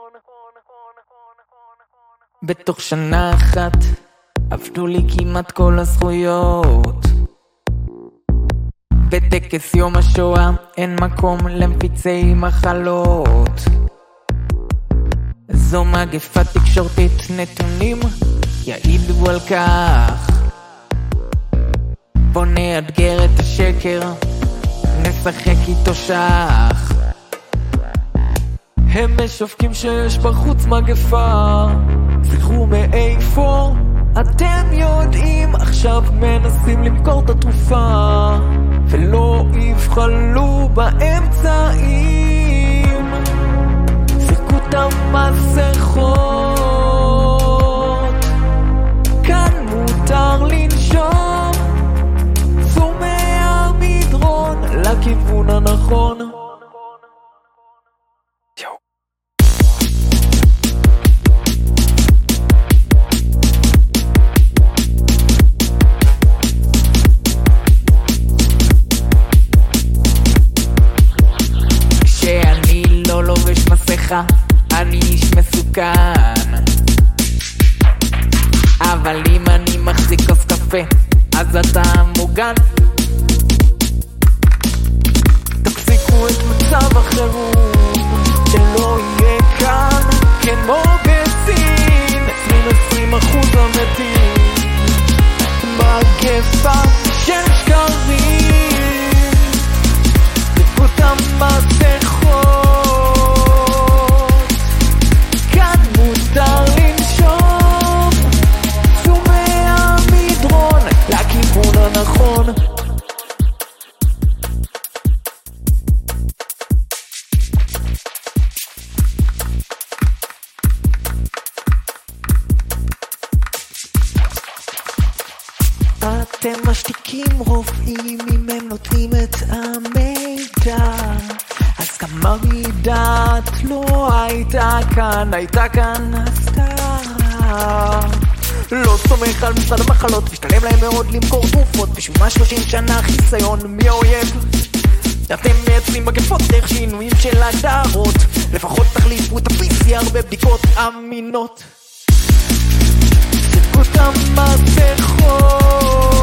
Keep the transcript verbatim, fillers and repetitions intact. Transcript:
בתוך שנה אחת עבדו לי כמעט כל הזכויות. בטקס יום השואה אין מקום למפיצי מחלות. זו מגפה תקשורתית, נתונים יעידו על כך. בוא נאתגר את השקר, נשחק איתו שח. הם משופקים שיש בחוץ מגפה, זכרו מאיפה אתם יודעים. עכשיו מנסים למכור את התרופה ולא יבחלו באמצעים. זרקו את המסכות, כאן מותר לנשום. צאו מהמדרון לכיוון הנכון. אני איש מסוכן, אבל אם אני מחזיק כוס קפה אז אתה מוגן. תפסיקו את מצב החירום, שלא יהיה כאן כמו בסין עשרים עשרים אחוז המתים. מגפה של שקרים, תפקו את המסכות, נכון. אתם משתיקים רופאים אם הם נותנים את המידע, אז כמה מידת לא הייתה כאן, הייתה כאן הסתרה. לא סומך על משרד המחלות, משתלם להם מאוד למכור תרופות. בשביל מה שלושים שנה חיסיון מהאויב? אתם מייצרים מגפות דרך שינויים של הגדרות. לפחות תחליפו את ה-פי סי אר בבדיקות אמינות. זרקו את המסכות,